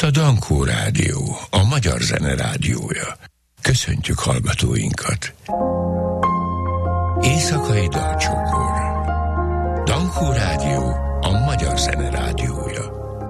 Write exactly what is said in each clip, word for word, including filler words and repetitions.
a Dankó Rádió, a magyar zene rádiója. Köszöntjük hallgatóinkat. Éjszakai dalcsokor. Dankó Rádió, a magyar zene rádiója.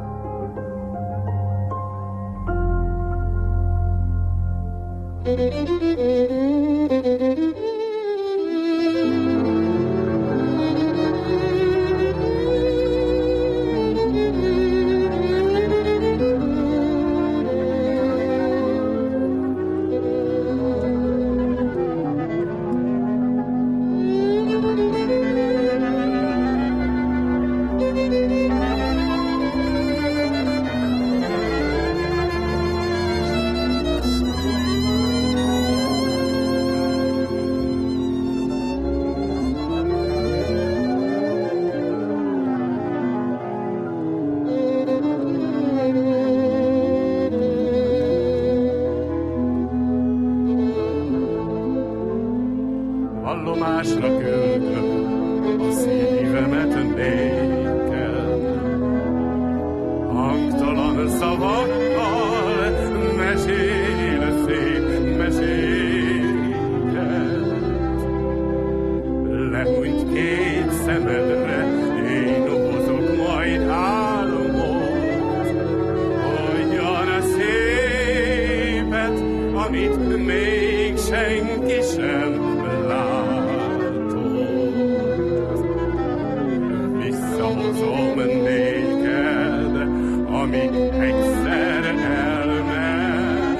Vallomásra küldöm a szívemet néked, hangtalan szavakkal mesél szép meséket. Lehúnyt két szemedre, én hozok majd álmot, olyan szépet, amit még senki sem visszahozom néked, amíg egyszer elment.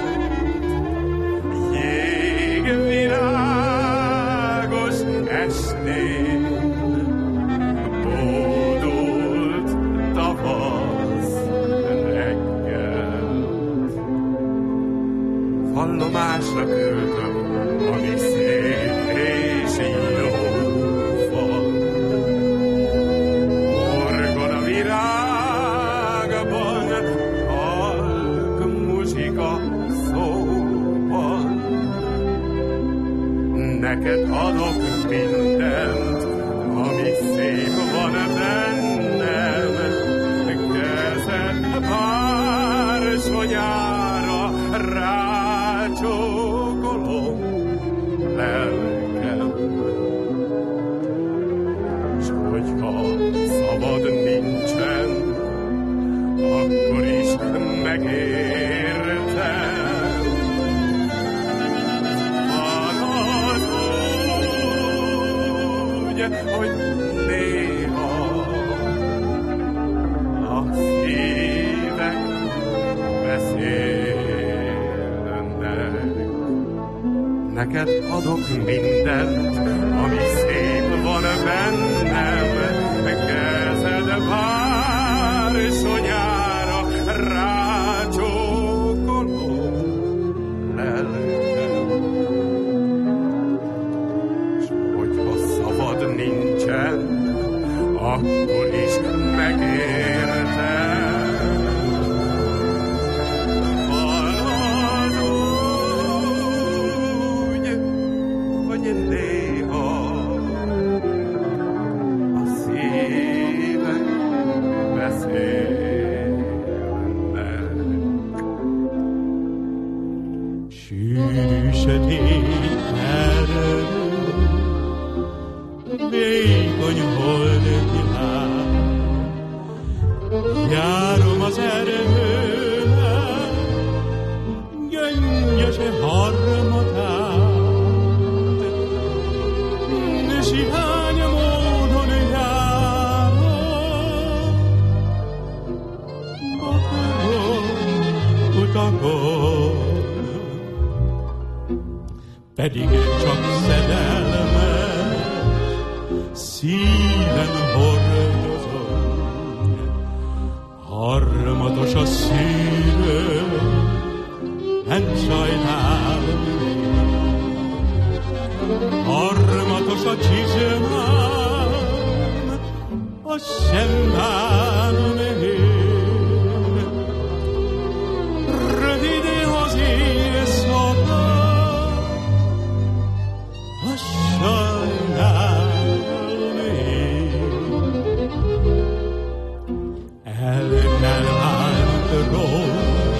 Jégvirágos estén, bódult tavasz reggelt. Vallomásra küldöm, ami szép és jó. Neked adok mindent, ami szép van bennem, kezed bársonyára rácsókolom lelkem. S hogyha szabad nincsen, akkor is megértem. Hogy néha a szívek beszélnek. Neked adok mindent, ami szép van bennem, kezed bársonyára rácsókolom lelkem. S hogyha szabad nincsen, akkor is megértem. Van az úgy, hogy néha a szívek beszélnek. Sűrű sötét erő, vékony holdvilág, járom az erdőben, gyöngyöse harmatát, de sihány módon járom, botorok, utakon, pedig csak szerelmet szíven hordozom. Harmatos a szívő, nem sajnálom. Harmatos a csizmám, azt sem bánom én. Rövid az éjszaka, azt sajnálom én. El kell váltról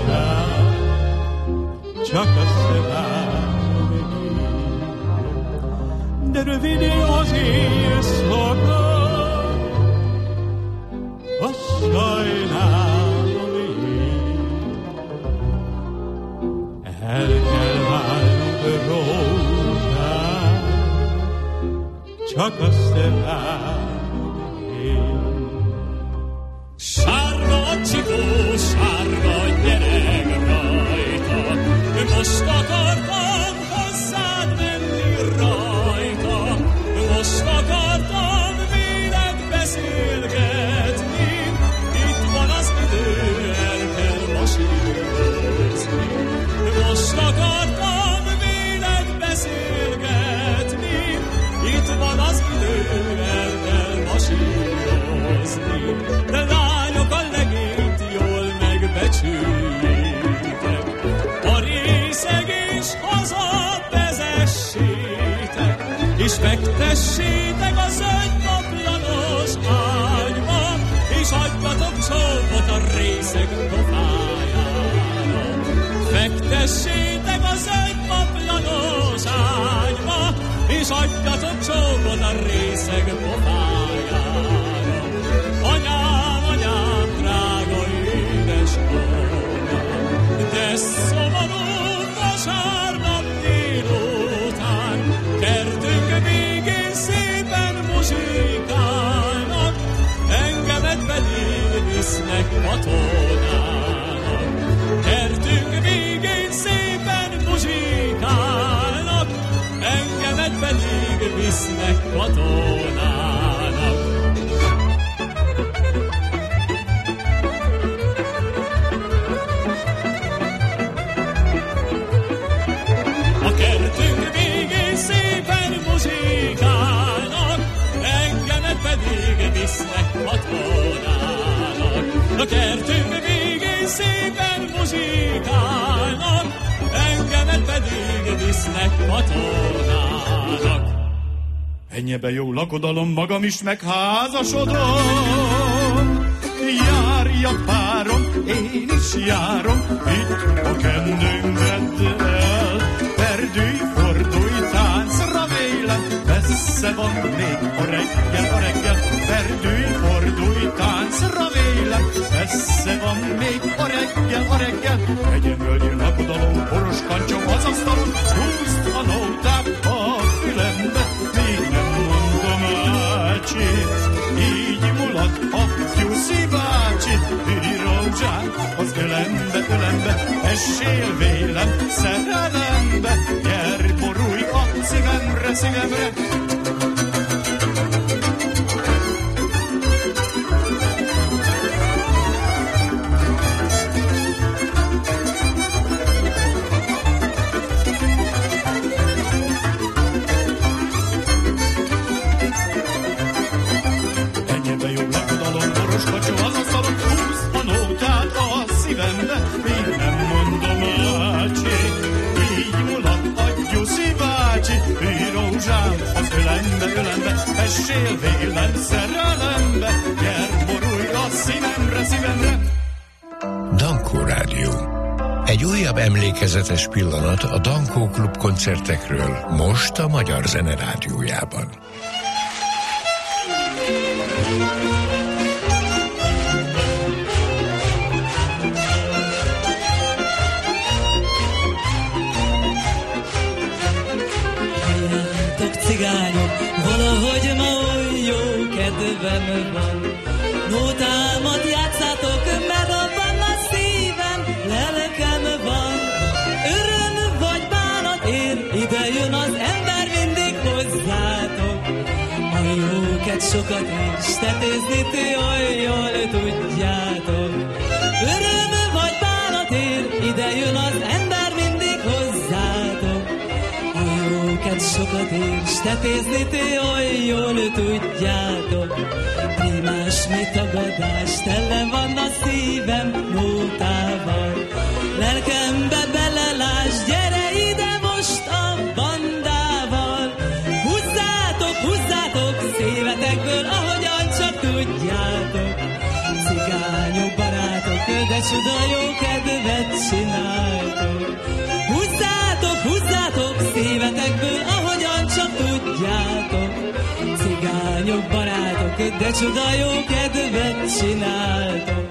adjatok csókot a részeg pofájára. Fektessétek a zöld paplanos ágyba, és adjatok csókot a részeg pofájára. Anyám, anyám, drága édesanyám, de szomorú vasárnap délután, kertünk végén szépen muzsikálnak, engemet pedig visznek katonának. Kertünk végén szépen muzsikálnak, engemet pedig visznek katonának. A kertünk végén szépen muzsikálnak, engemet pedig visznek katonának. A kertünk végén szépen muzsikálnak, engemet pedig visznek katonának. Ennyebe jó lakodalom, magam is megházasodom. Járja párom, én is járom, itt a kendőm vedd el. Perdülj, fordulj, táncra vélem, messze van még a reggel, a reggel. Perdülj, fordulj, táncra vélem, messze van még a reggel, a reggel. Egyen völgyön lakodalom, boros kancsó az asztalon, húzd a nótát a fülembe, még nem mondom ácsi. Így mulat a Gyuszi bácsi, Rózsán az ölembe, ölembe, essél vélem szerelembe, gyere, borulj a szívemre, szívemre. Essél vélem szerelembe, gyere, borulj a szívemre, szívemre. Dankó Rádió. Egy újabb emlékezetes pillanat a Dankó Klub koncertekről, most a Magyar Zene Rádiójában. Cigányok, valahogy ma oly jó kedvem van. Nótálmat játszátok, mert abban a szívem, lelkem van. Öröm vagy bánat ér, ide jön az ember mindig hozzátok. A jóket sokat is tetézni, ti oly jól tudjátok. Öröm vagy bánat ér, ide jön az ember mindig hozzátok. Sokat is tetézni, ti oly jól tudjátok. Primás mi tagadás, tele van a szívem nótával. Lelkembe belelás, gyere ide most a bandával. Húzzátok, húzzátok szívetekből, ahogyan csak tudjátok. Cigányok, barátok, de csuda jó kedvet csináltok. Húzzátok, húzzátok szívetekből, ahogyan csak tudjátok. Cigányok, barátok, de csuda jó kedvet csináltok.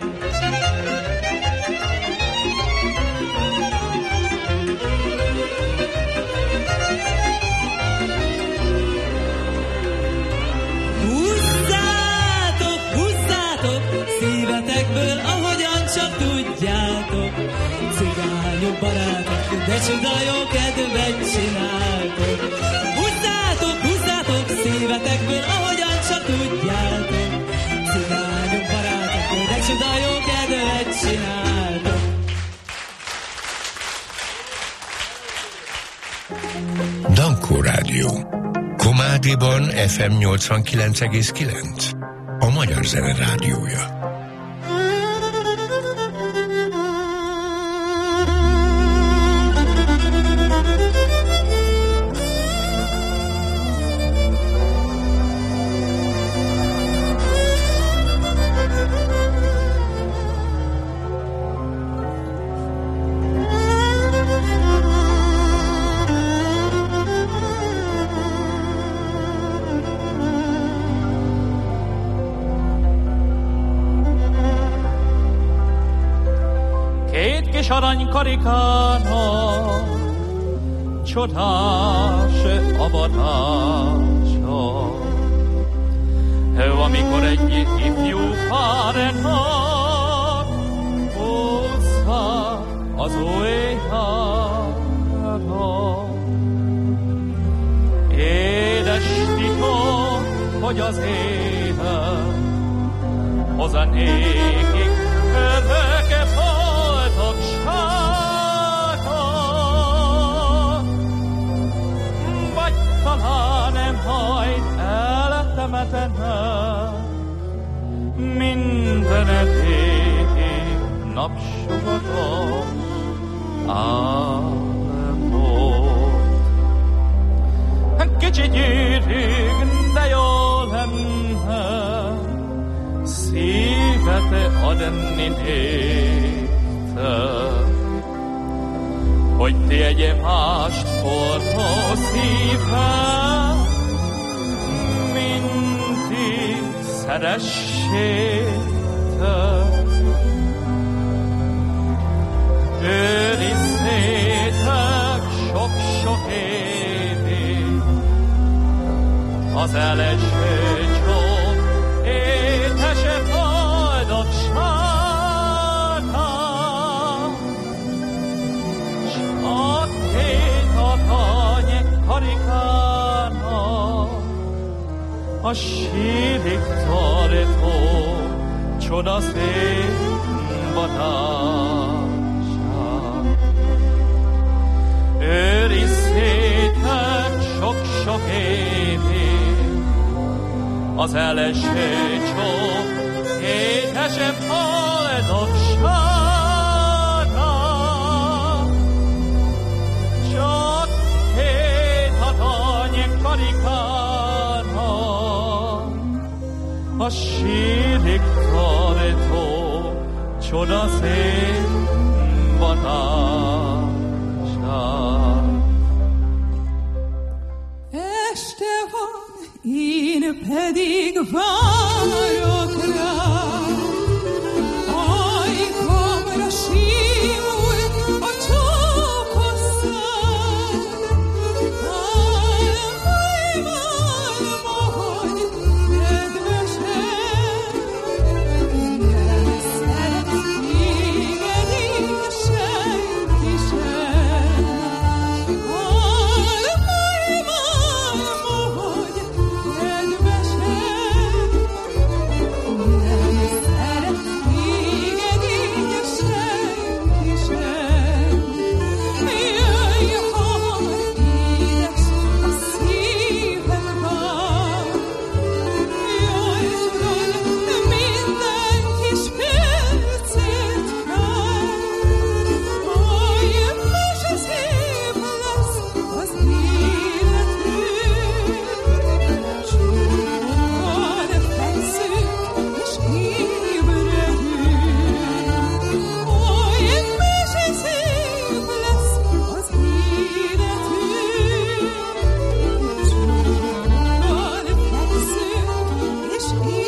Húzzátok, húzzátok szívetekből, ahogyan csak tudjátok. Cigányok, barátok, de csuda jó kedvet csináltok. Húzzátok, húzzátok szívetekből, ahogyan csak tudjátok. Cigányok, barátok, de csuda jó kedvet csináltok. Dankó Rádió. Komádiban ef em nyolcvankilenc egész kilenc. A Magyar Zene Rádiója. és aranykarikának csodás avatása. Amikor egy ifjú párenak hozza az óéjára. Édes titok, hogy az élet hozzá nékik öröke boldogsága. Vagy talán nem hajt eltemetene minden eddig napsugaros álmod. Kicsit gyűrűg, de jó lenne szívet adni néktek, hogy ti egy mást forró szívvel, mint ti szeressétek. Őrizzétek sok-sok évig az első csók étese boldogsága. Csak két arany karikának a sírig tartó csodaszép vadása. Őrizzétek sok-sok évig az első csók étesebb boldogsága. Csak két hatany karikának a sírig tartó csodaszép vadása. Este van, én pedig várok rád, ajkamra simul a csókos szád. Álmaim álma, hogy kedvesem, nem szeret téged így senki sem. Álmaim álma, hogy kedvesem, nem szeret téged így senki sem. Jöjj hamar, édes, a szívem vár. Jöjj, tudod, minden kis percet kár. Oly mese szép lesz az életünk. Csókban fekszünk és ébredünk. Oly mese szép lesz az életünk. Csókban fekszünk és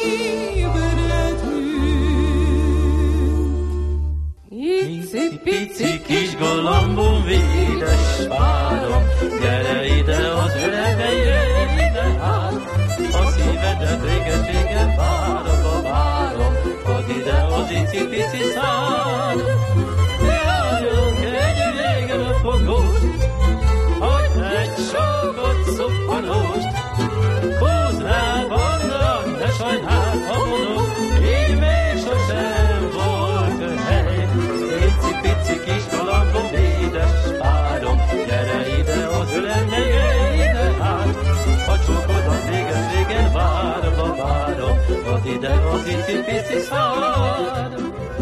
ébredünk. Pici kis galambom, védes párom, gyere ide az öregbe, jöjj ide hát. A szívedet réges-régen várom, várom, add ide az icipici szád. Járjunk egy régen a fogóst, hogy egy sokat szuppanóst. Húzd rá, bandra, ne sajnáld, ha mondom, így még sosem volt hely. Pici kis galambom, édes párom, gyere ide az ölembe, jöjj ide hát. A csókodat réges-régen várva várom, add ide az icipici szád.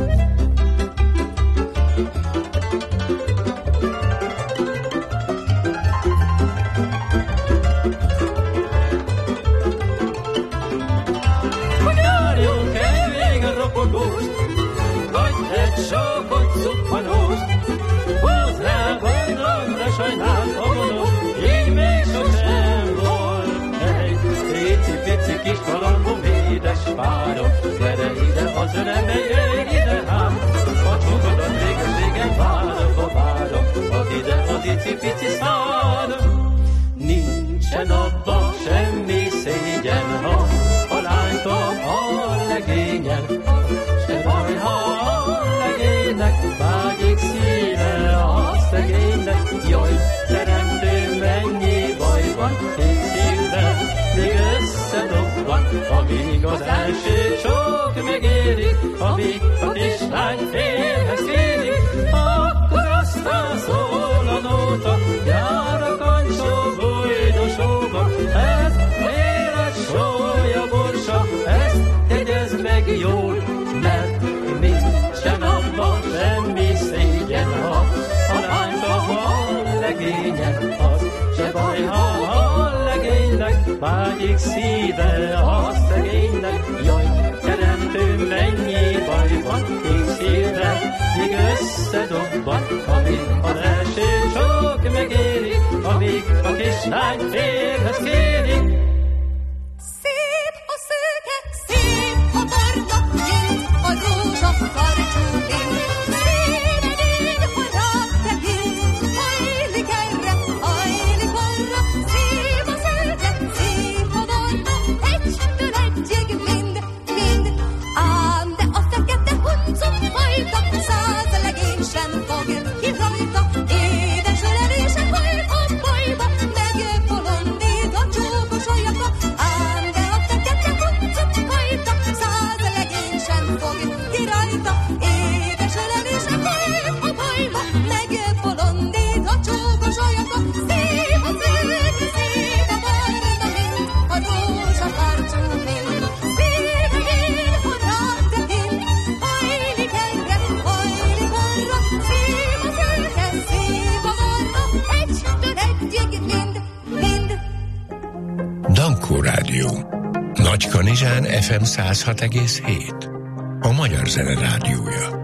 Járjunk egy régen ropogóst, vagy egy sokat szuppanóst. Húzd rá, bandra, ne sajnáld, ha mondom, így még sosem volt hely. Pici-pici kis galambom, édes párom, gyere ide az ölembe, jöjj ide hát. A csókodat réges-régen vár. legényen, se baj, ha a legénynek vágyik szíve a szegénynek. Jaj, teremtő, mennyi baj van, két szívvel még összedobban, amíg az első csók megéri, amíg a kislány férhez kéri. Akkor aztán szól a nóta, jár a kancsó bújdosóba. Ez élet sója borsa, ezt jegyezd meg jól, mert mit sem abban semmi szégyen, ha halányba van legényen, az se baj, ha a legénynek vágyik szíve a szegénynek. Jaj, teremtő, mennyi baj van, kék szívvel míg összedobban, amíg az első csók megéri, amíg a kislány férhez kéri. Szép a szőke, szép a barna, mint a rózsa karcsú lind. Szép én, ha rád tekint, hajlik erre, hajlik arra. Szép a szőke, szép a barna, egytől egyig mind, mind. Ám de a fekete huncot fajta, száz legény sem fog ki rajta. Édes ölelése folyt a bajba, megbolondít a csókos olyaka. Ám de a fekete huncot fajta, száz legény sem fog ki rajta. Édes ölelése folyt a bajba, megbolondít a csókos olyaka. Szép a szőke, szép a barna, mint a rózsa karcsú lind. Szép én, ha rád tekint, hajlik erre, hajlik arra. Szép a szőke, szép a barna, egytől egyig mind, mind. Dankó Rádió. Nagykanizsán ef em száz hat egész hét. A Magyar Zene Rádiója.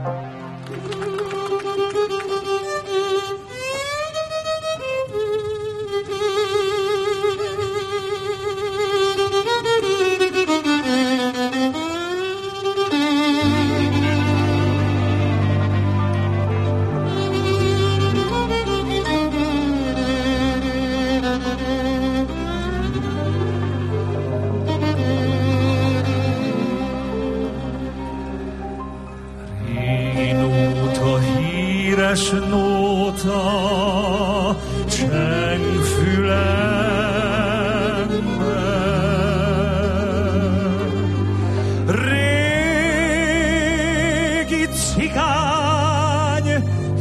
Régi nóta, híres nóta, cseng fülembe. Régi cigány,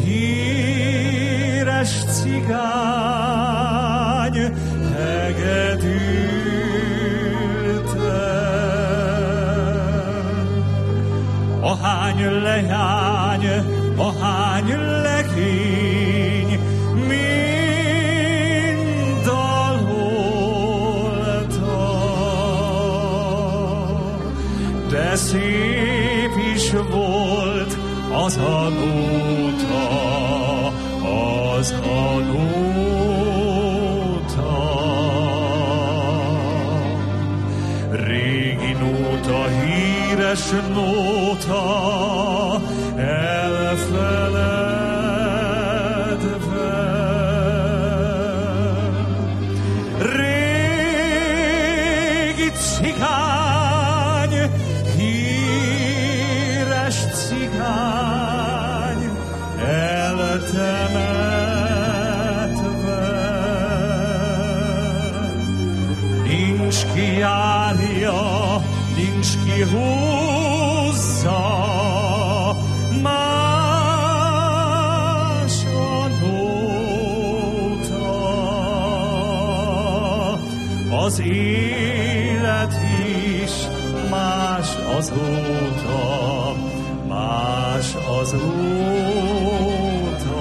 híres cigány, hegedültem. Ahány leány, ahány legény, mind dalolta. De szép is volt az a nóta, az a nóta. Régi nóta, híres nóta, elfeledve. Régi cigány, híres cigány, eltemetve. Nincs ki járja, nincs ki húzza, más a nóta. Az élet is más azóta, más azóta,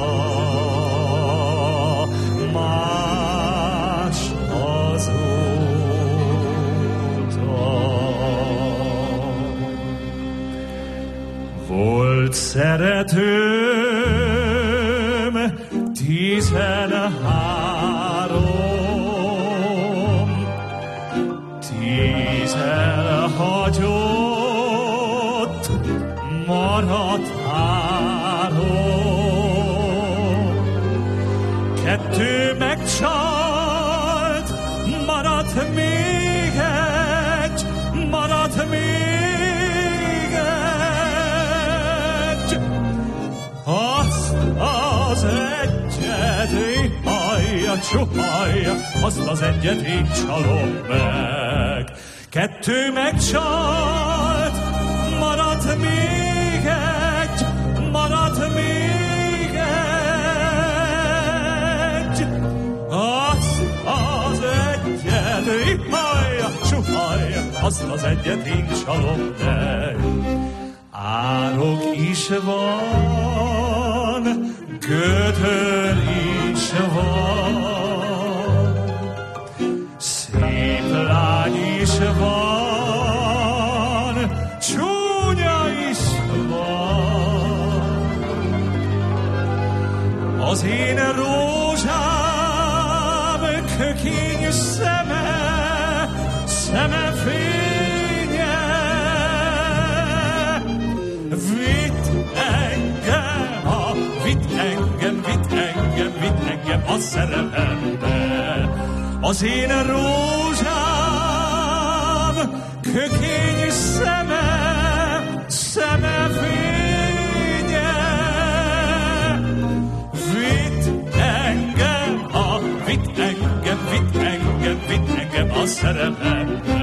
más azóta. Volt szeretőm tizenhárom, tízen hagyott, maradt három. Kettő megcsalt, maradt még egy, maradt még csuhalja, csuhalja, azt az egyet én csalom meg. Kettő megcsalt, maradt még egy, maradt még egy. Az az egyet, ippalja, csuhalja, azt az egyet én csalom meg. Árok is van, gödör is van, szép lány is van, csúnya is van. Az én rózsám kökény szeme, szeme fénye, vitt engem, a, vitt engem, vitt engem, vitt engem a szerelembe. Az én rózsám kökény szeme, szeme fénye, vitt engem, a, vitt engem, vitt engem, vitt engem a szerelembe.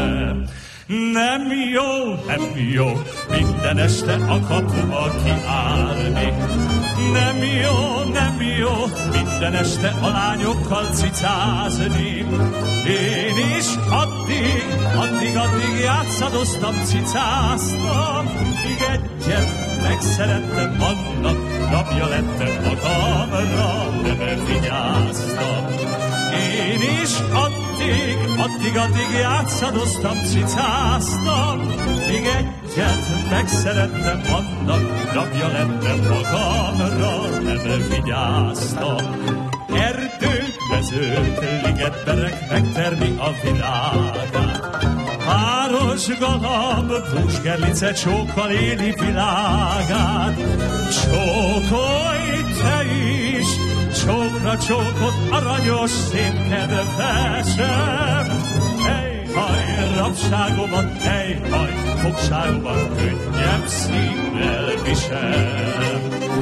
Nem jó, nem jó, minden este a kapuba kiállni. Nem jó, nem jó, minden este a lányokkal cicázni. Én is addig, addig, addig játszadoztam, cicáztam, míg egyet megszerettem, annak rabja lettem magamra, nem vigyáztam. Én is addig, addig, addig játszadoztam, cicáztam, míg egyet megszerettem, annak rabja lettem magamra, nem vigyáztam. Erdők, mezők, ligetberek megtermi a világát. Páros galamb, búsgerlice csókkal éli világát. Csókolj te is, csókra csókot, aranyos szép kedvesem. Ej, haj, rabságomat, ej, haj, fogságomat könnyebb szívvel viselem.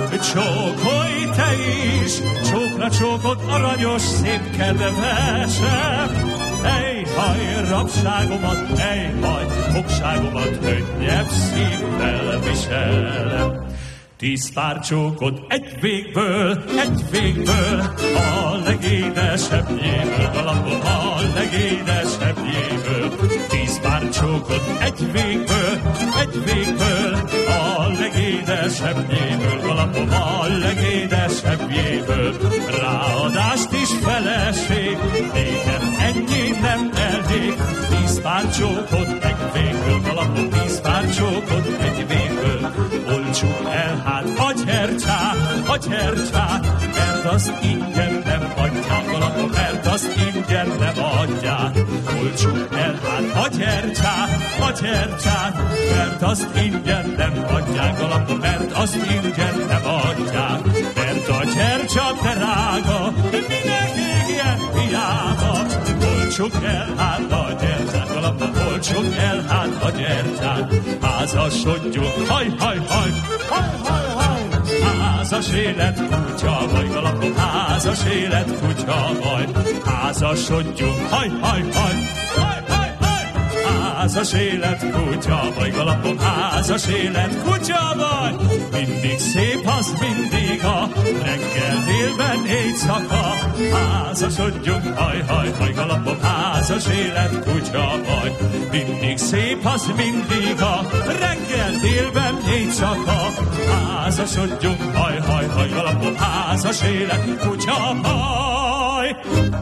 Csókolj te is, csókra csókot, aranyos szép kedvesem. Ej, haj, rabságomat, ej, haj, fogságomat könnyebb szívvel viselem. Tíz pár csókot egy végből, egy végből, a legédesebbjéből, galambom a legédesebbjéből. Tíz pár csókot egy végből, egy végből, a legédesebbjéből, galambom a legédesebbjéből. Ráadást is feleség, nékem ennyi nem elég. Tíz pár csókot egy végből, galambom tíz pár csókot egy végből. Olcsuk el hát a gyertyát, a gyertyát, mert azt ingyen nem adják, galambom, mert azt ingyen nem adják. Olcsuk el hát a gyertyát, a gyertyát, mert azt ingyen nem adják, galambom, mert azt ingyen nem adják. Mert a gyertya drága, minek égjen hiába. Olcsuk el hát a gyertyát, galambom, olcsuk el hát a gyertyát. Házasodjunk, haj, haj, haj, haj, haj, haj. Házas élet kutya vagy, galambom, házas élet kutya vagy. Házasodjunk, haj, haj, haj, haj, haj, haj. Házas élet kutya vagy, galambom, házas élet kutya vagy. Mindig szép az mindig a reggel, délben, éjszaka. Házasodjunk, haj, haj, haj, galambom, házas élet kutya vagy. Mindig szép az mindig a reggel, délben, éjszaka. Házasodjunk, haj, haj, haj, galambom, házas élet kutya vagy.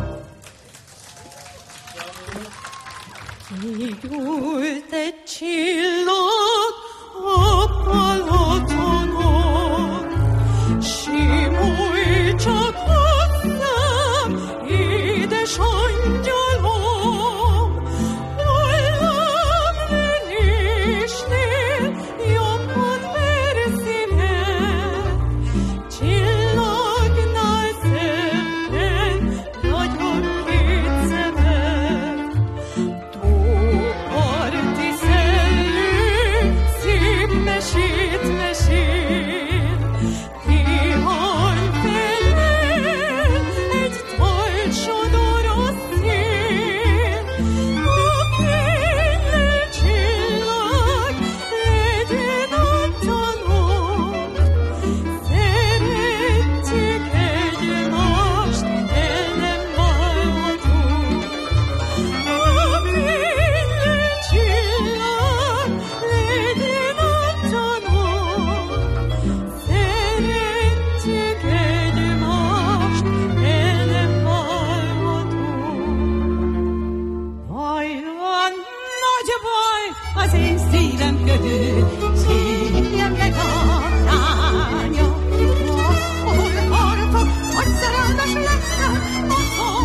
Kigyújt egy csillag a palotonon, simulj csak hozzám, édes angyalom, nyúllam renésnél, jobban verszínen, csillagnál szemben, nagyon két szemed. Parti szellem, az én szívem körül, szívjem meg a lánya. Ahol hartok, hogy szerelmes lettem, otthon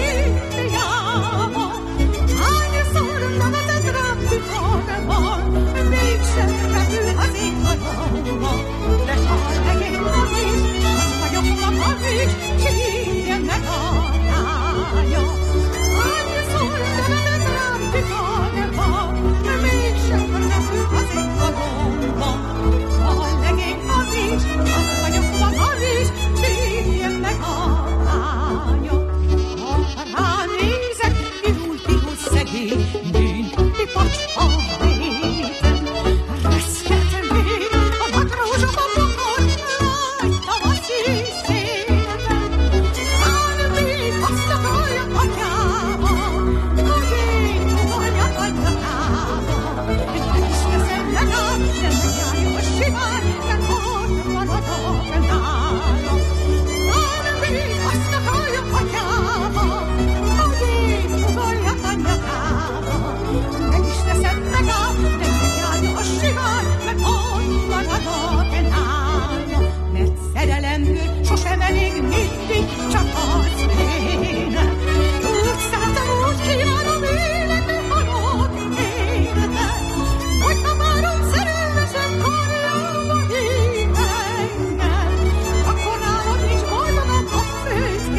szépiába. Hányszor nevetett rám tükorban, mégsem repül az én halomba. De ha megint nem is, azt vagyok magam is, sírjem meg a lánya. Hányszor nevetett rám tükorban, mégsem repül az én halomba. Ha legény az is, azt vagyok magam is, sírjem meg a lánya. Ha rám nézek, pirul, pirul szegény, bűn, pipacs a véten. Reszket még a vadrózsa a bokor, láttam a szívszépen. Rám még azt akarja atyába, hogy én ugorjak a nyakába. De is teszem meg át, de megjárja a simán, mert ott maradok nálam. Rám még azt akarja atyába, hogy én ugorjak a nyakába. Meg is teszem meg át, de megjárja a simán, mert ott maradok nálam. Mert szerelemből sosem elég mindig, csak az kéne. Úgy szeretem, úgy kívánom életben, halott életben. Hogyha várom szerelmesen karjába hív engem, akkor nálad nincs boldogabb a főt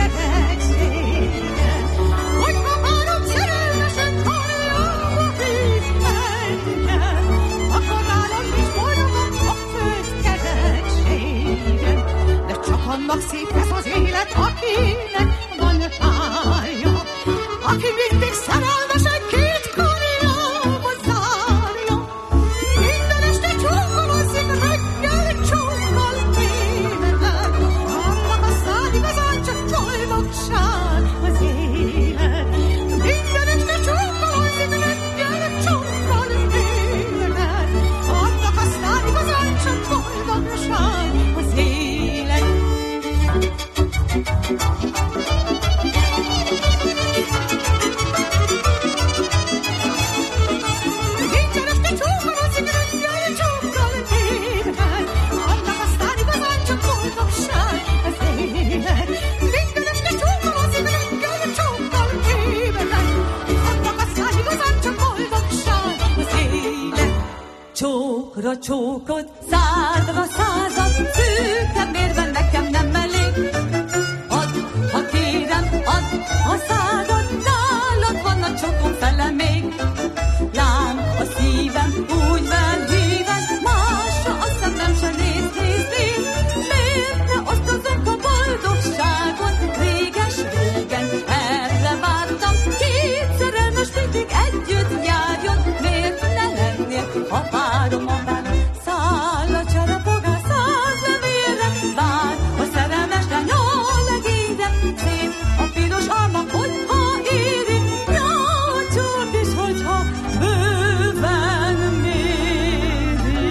kerekségen. Hogyha várom szerelmesen karjába hív engem, akkor nálad nincs boldogabb a főt kerekségen. De csak annak szép lesz az élet, akinek van párja, aki mindig szerelmesen két karjába zárja. Minden este csókolózik, reggel csókol énekel, annak aztán igazán csak boldogság az élet. Minden este csókolózik, reggel csókol énekel, annak aztán igazán csak boldogság az élet. Minden este csókolózik, reggel csókol énekel, annak aztán igazán csak boldogság az élet. Minden este csókolózik, reggel csókol énekel, annak aztán igazán csak boldogság az élet. Csókra csókod, százra század, szűkebb mérben nekem nem elég. Add, ha kérem, add a század, nálad van a csókom fele még. Lám a szívem úgy felhíven, másra a szemem se néz, néz, néz. Miért ne osztozunk a boldogságon? Réges régen erre vártam, két szerelmes mindig együtt járjon. Miért ne lennél, ha várom a vár? Száll a csarapogás, száz levélre, vár a szerelmes lány a legényre. Szép a piros alma, hogyha éri, nyolcsot is, hogyha bőven méri.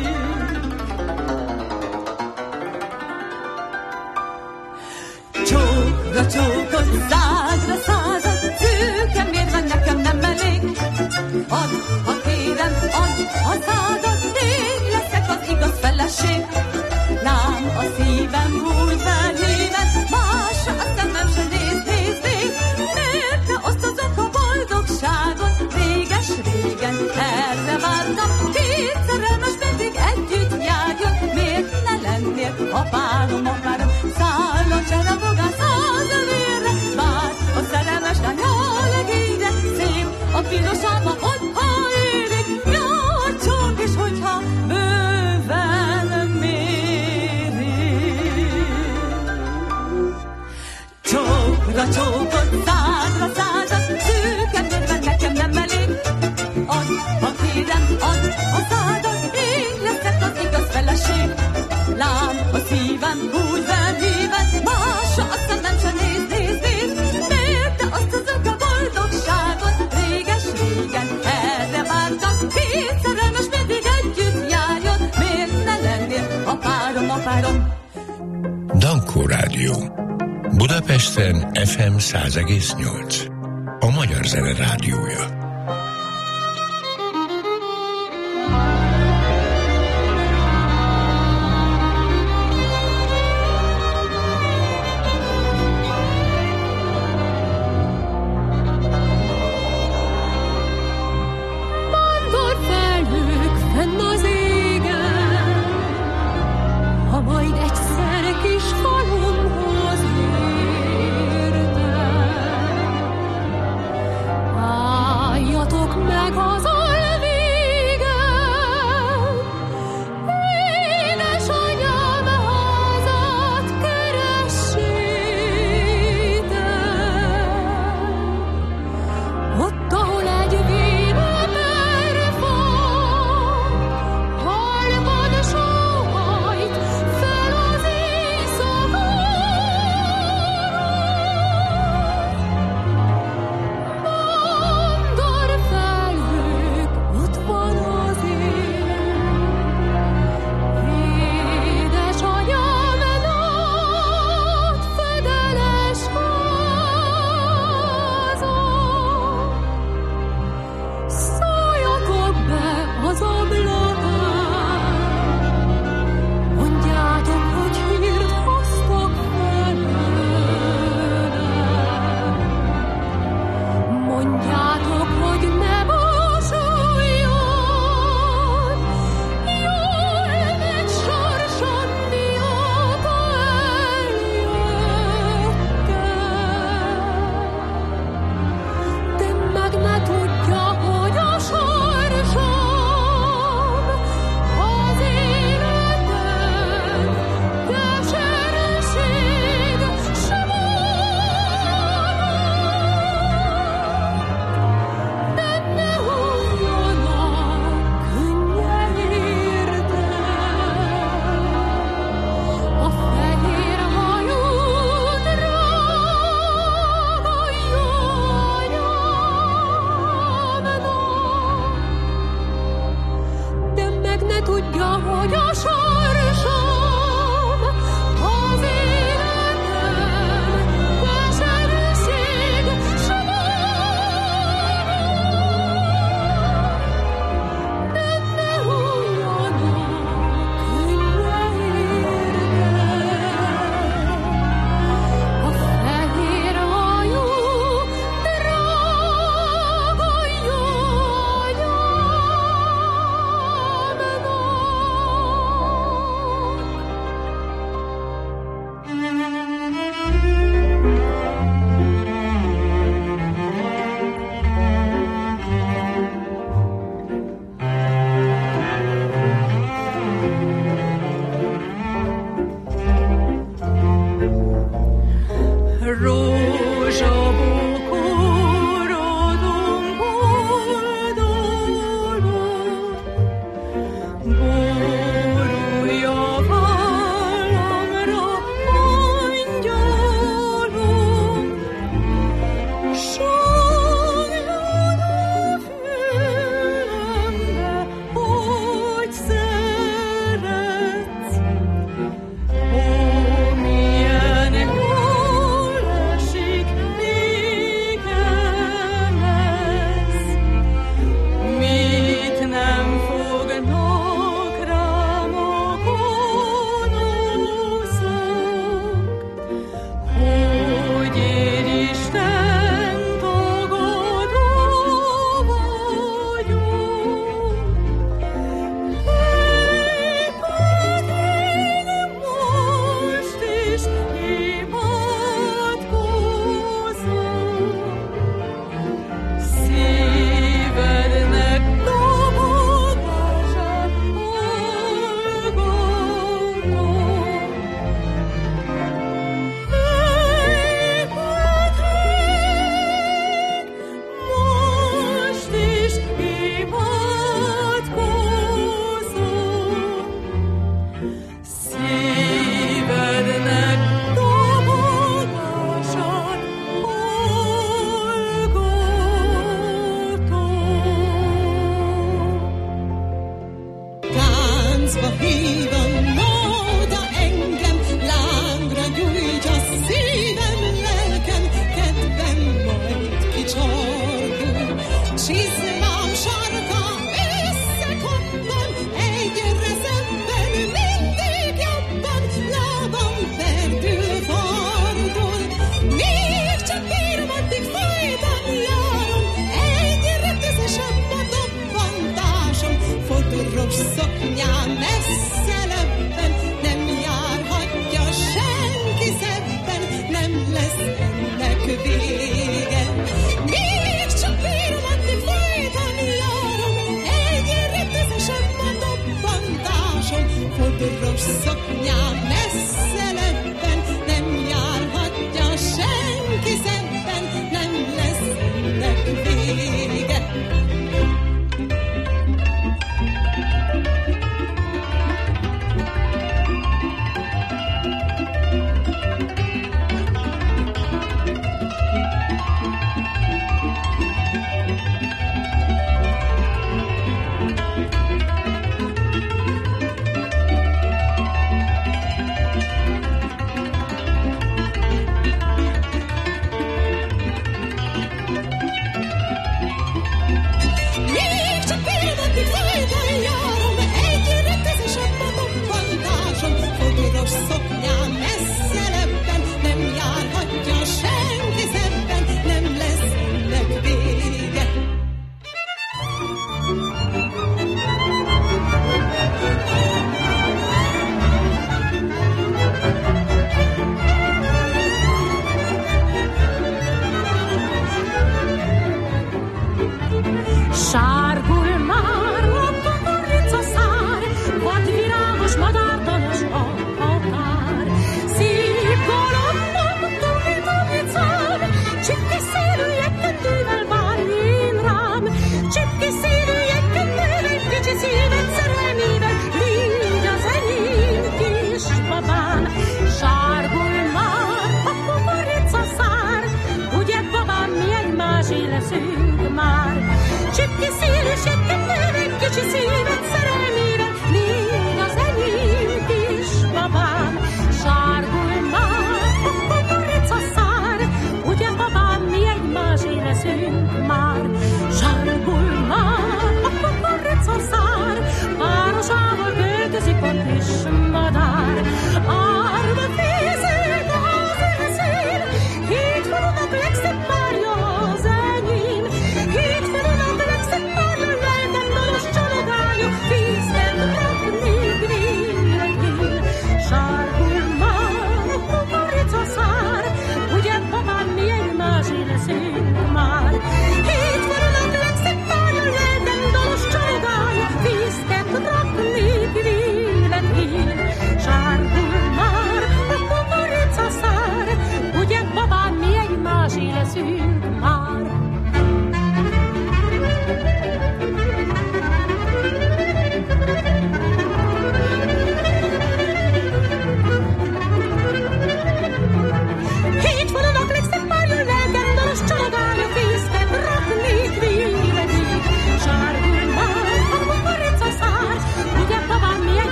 Csókra csókot, százra század, szűke mérven nekem nem elég. Add, ha kérem, add a század, én leszek az igaz feleség. Lám a szívem úgy felhíven, másra a szemem se néz, néz, néz. Miért ne osztozok a boldogságon? Réges régen erre vártam, két szerelmes mindig együtt járjon. Miért ne lennél, ha várom, ha várom? Száll a cserabogás, száll a vérre, vár a szerelmes lány a legényre. Szép a piros alma, hogyha érik, nyolcsot is, hogyha bőven méri. Csókra csókot, százra század, szűke mérven nekem nem elég. Add, ha kérem, add a század, én leszek az igaz feleség. Lám a szívem úgy felhíven, másra a szemem se néz, néz, néz. Miért ne osztozunk a boldogságon? Réges régen erre vártam, két szerelmes mindig együtt járjon. Miért ne lennél a párom, a párom? Dankó Rádió. Budapesten ef em száz egész nyolc. A magyar zene rádiója. ne tudja, hogy a sorsom az életem keserűség somorú. Benne hullanak könnyre érgel a fehér hajú drága rózsabókorodom boldogul, borulja vállamra angyalom, sajnálom a fülembe, hogy szeretsz. Ó, milyen jól esik nékem ez, mit nem fognak rám a gonoszok, hogy én Isten tagadó vagyok. Hey, pedig most is imádkozom, szívednek dobogását hallgatom. Hey, pedig most is imádkozom, szívednek dobogását hallgatom. Táncba hívom, oda engem, lángra gyújtja szívem, lelkem, kedvem majd kicsorgul. Csizmám sarka összekoppan, egyre szebben, mindig jobban, lábam perdül fordul. Még csak bírom, addig folyton járom, egyre tüzesebb a dobbantásom. Fodros szoknyám messze lebben, nem járhatja senki szebben, nem lesz ennek vége. Még csak bírom, addig folyton járom, egyre tüzesebb a dobbantásom. Fodros szoknyám messze lebben, nem járhatja senki szebben, nem lesz ennek vége.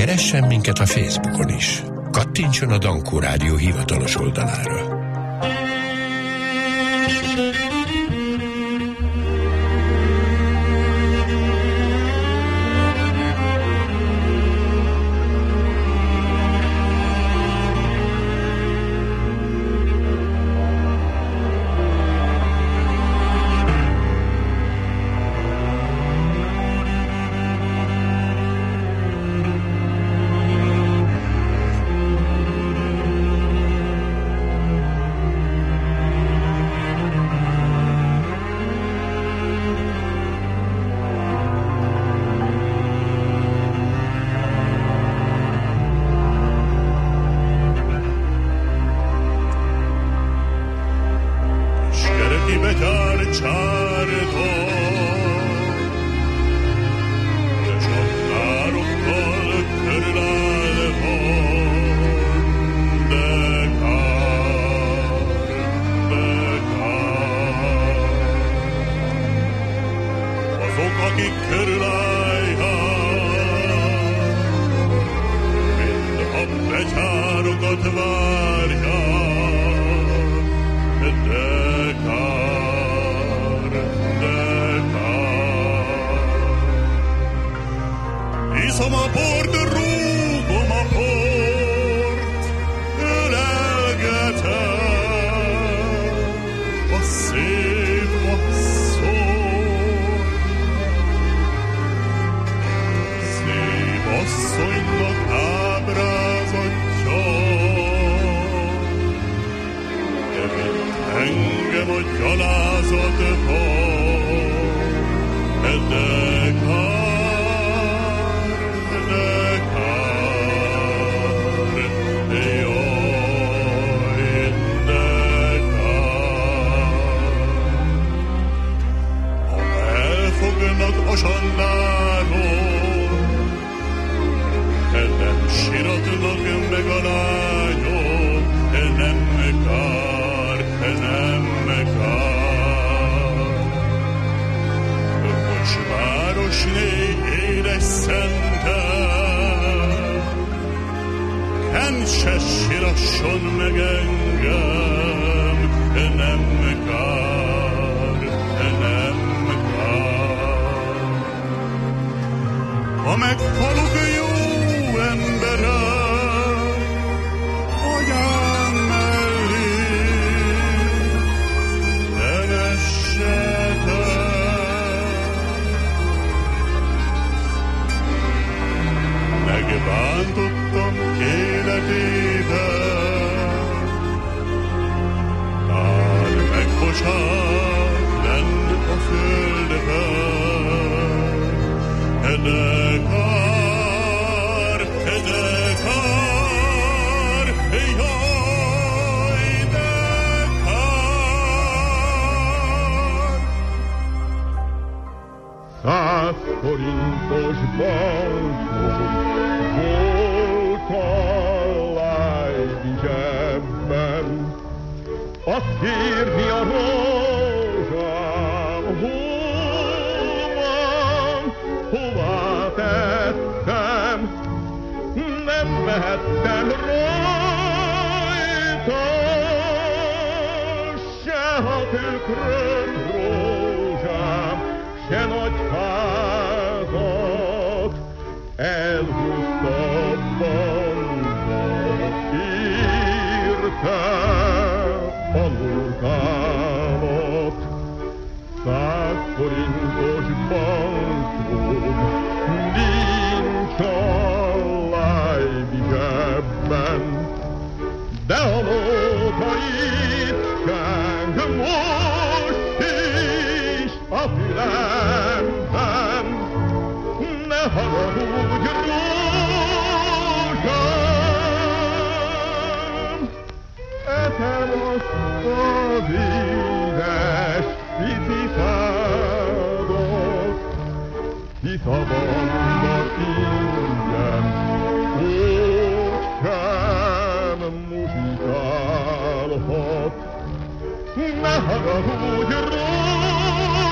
Keressen minket a Facebookon is. Kattintson a Dankó Rádió hivatalos oldalára.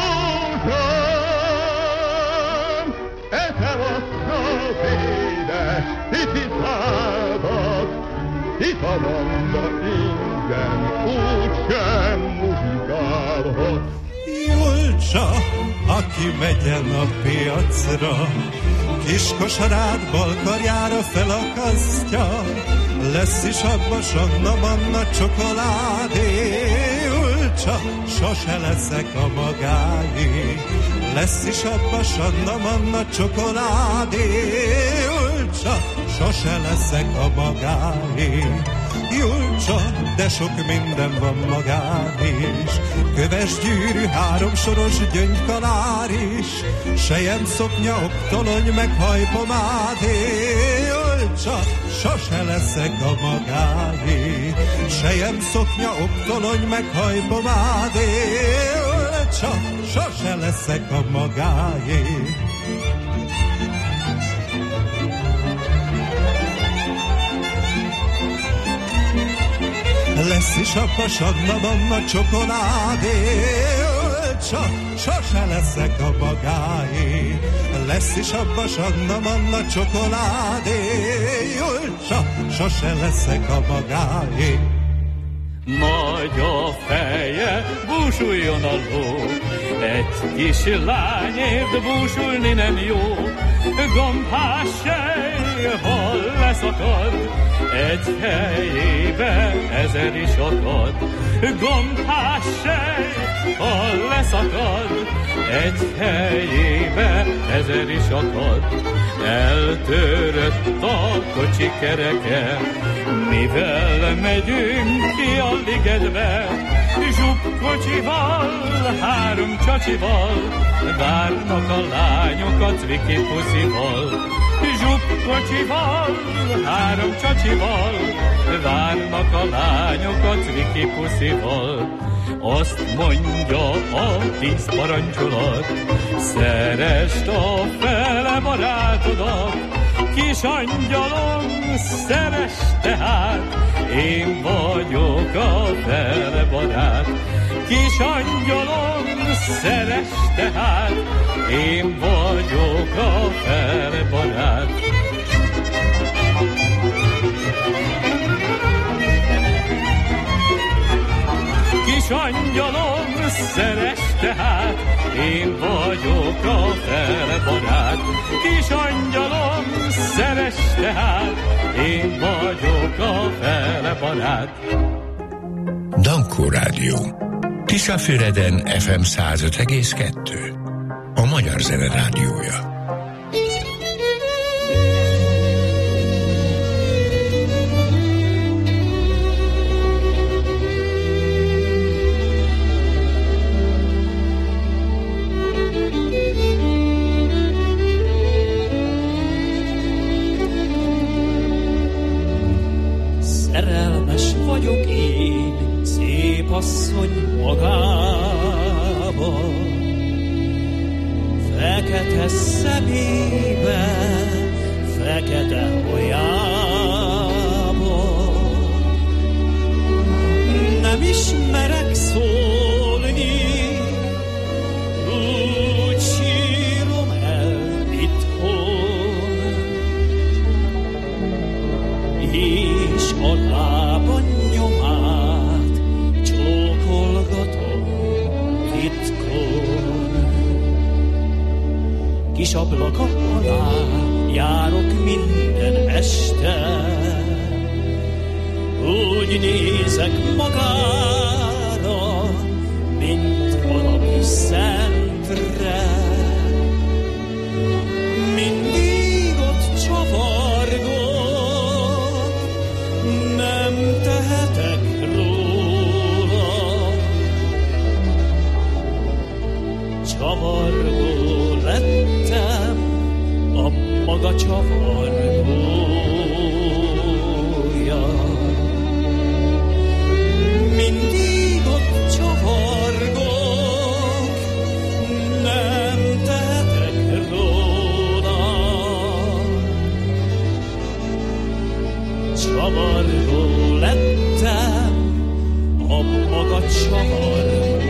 Etem azt a édes Tisztádat, itt a banda ingyen, úgysem muzsikálhat. Julcsa, aki megyen a piacra, kis kosarát karjára felakasztja, lesz is abba Sanna Manna csokoládé. Julcsa, sose leszek a magái, lesz is abba Sanna Manna csokoládé. Julcsa, sose leszek a magái. Julcsa, de sok minden van magán is, köves gyűrű, háromsoros gyöngykalár is, sejem szoknya, oktolony, meg hajpomádé. Julcsa, sose leszek a magái, sejem szoknya, oktolony, meg hajpomádé. Julcsa, sose leszek a magái. Lesz is abba Sanna Manna csokoládé. Julcsa, sose leszek a magái, lesz is abba Sanna Manna csokoládé. Julcsa, sose leszek a magái. Nagy a feje, búsuljon a ló, egy kis lányért búsulni nem jó. Gombás sej, hol leszakad, egy helyébe ezer is akad. Gombás sej, hol leszakad, egy helyébe ezer is akad. Eltörött a kocsi kereke, mivel megyünk ki a ligetbe. Zsupkocsival, három csacsival, várnak a lányokat Viki puszival. Zsupkocsival, három csacsival, várnak a lányokat Viki puszival. Azt mondja a tíz parancsolat, szeresd a fele barátodat. Kis angyalom, szeresd tehát, én vagyok a fele barát. Kis angyalom, szeresd tehát, én vagyok a fele barát. Kis angyalom, szeresd tehát, én vagyok a fele barát. Kis angyalom, szeresd tehát, én vagyok a fele barát. Dankó Rádió. Tiszafüreden ef em száz öt egész kettő. A Magyar Zene Rádiója. Szerelmes vagyok én, szép asszony magába, fekete szemébe, fekete hajába. Nem ismerek szólni, úgy sírom el itthon, és a lábam nyomát csókolgatom titkon. Kis ablaka alá járok minden este, úgy nézek magára, mint valami szentre. Mindig ott csavargok, nem tehetek róla. Csavargó lettem, a maga csavargója. Mindig ott csavargok, nem tehetek róla. Csavargó lettem, a maga csavargója.